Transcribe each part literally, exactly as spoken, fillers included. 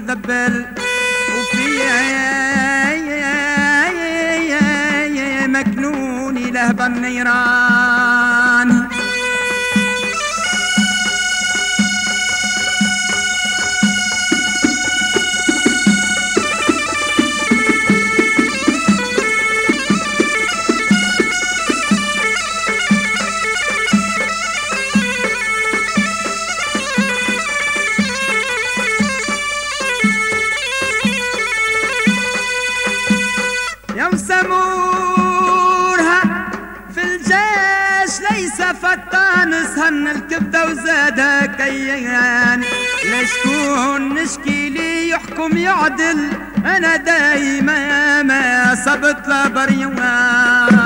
مدبل وفي مكنون لهب النيران. سمورها في الجيش ليس فتان سهن الكبدة وزادها كيان. لشكون نشكي لي يحكم يعدل أنا دايما ما صبت لبريوان.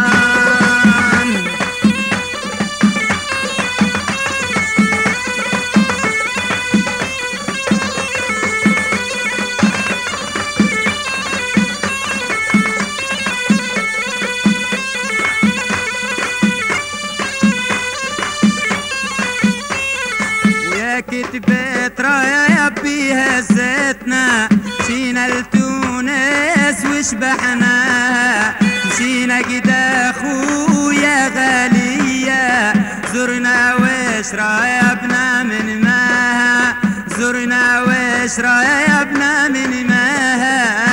كتبت رايا بيها زيتنا مشينا لتونس وشبحنا مشينا قدا خويا غالية زرنا وش رايبنا من ماها زرنا وش رايبنا من ماها.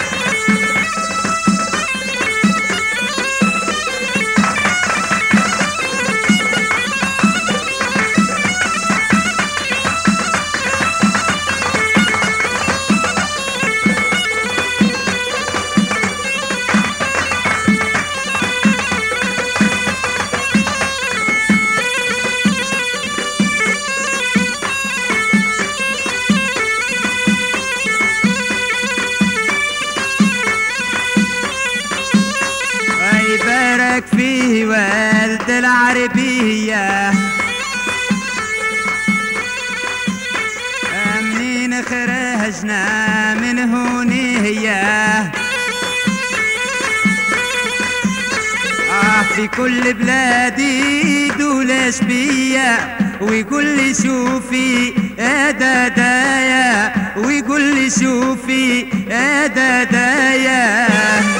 بارك فيه والد العربية منين خرجنا من هونية آه في كل بلادي دولش بيا ويقول لي شوفي يا دادايا ويقول لي شوفي يا دادايا.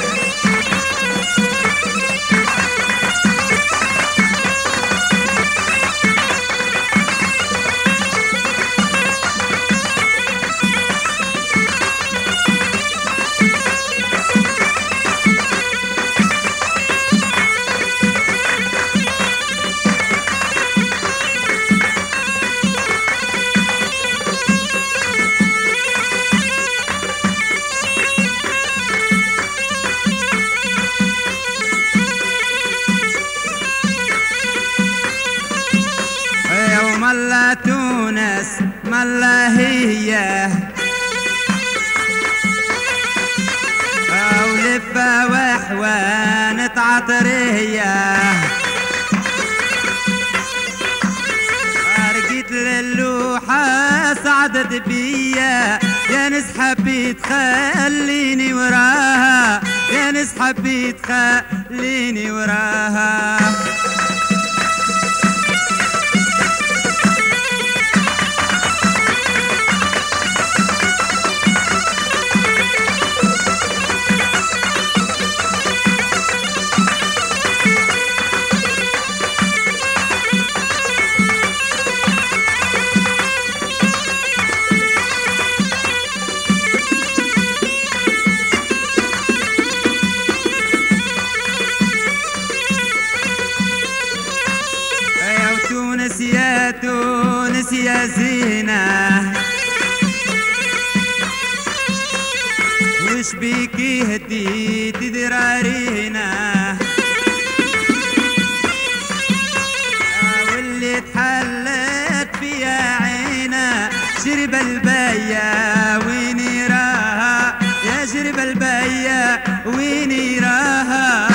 ملا تونس ملا هي او لفة وحوانة عطرية رقيت للوحة صعدت بيا يا ناس حبيت خليني وراها يا ناس حبيت خليني وراها. تونس يا تونس يا زينة وش بيكي هديت درارينا واللي تحلت فيها عينا شرب البيا ويني راها يا شرب البيا ويني راها.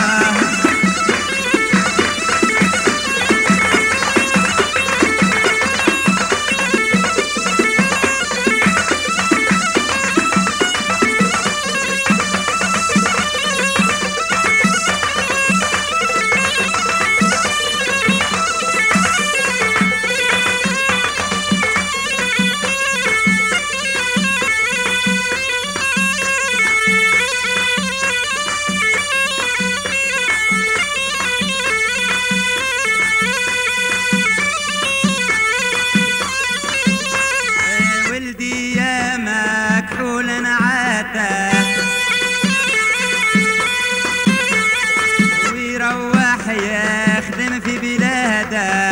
بلاده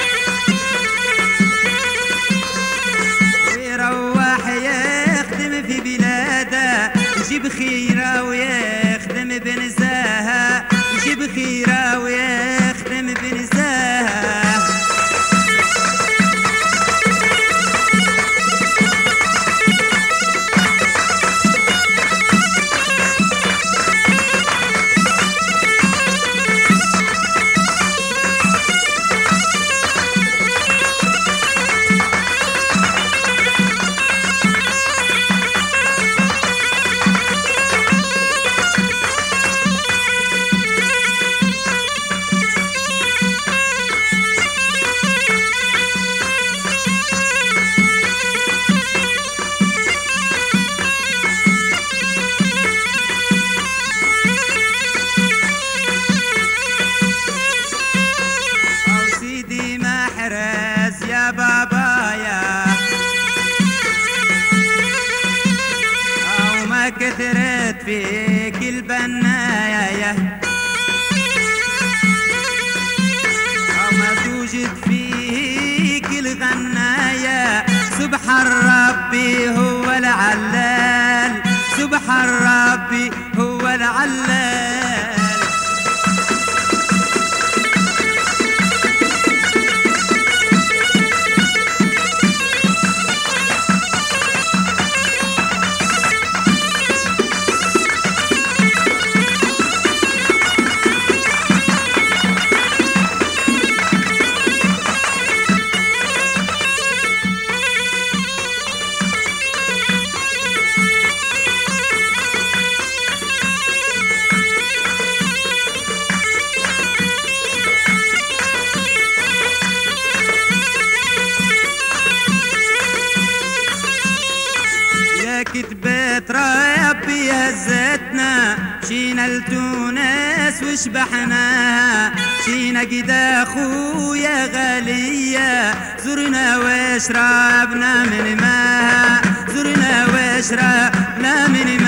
ويروح يخدم في بلاده يجيب خيره ويخدم بنزاهه يجيب خيره ويخدم بنزاهه يا بابايا أو ما كثرت فيك البنايا أو ما توجد فيك الغنايا سبحان ربي هو العلال سبحان ربي هو العلال كتبت ربي هزتنا مشينا لتونس وشبحناها مشينا قد اخويا غالية زرنا وشربنا من ماها زرنا وشربنا من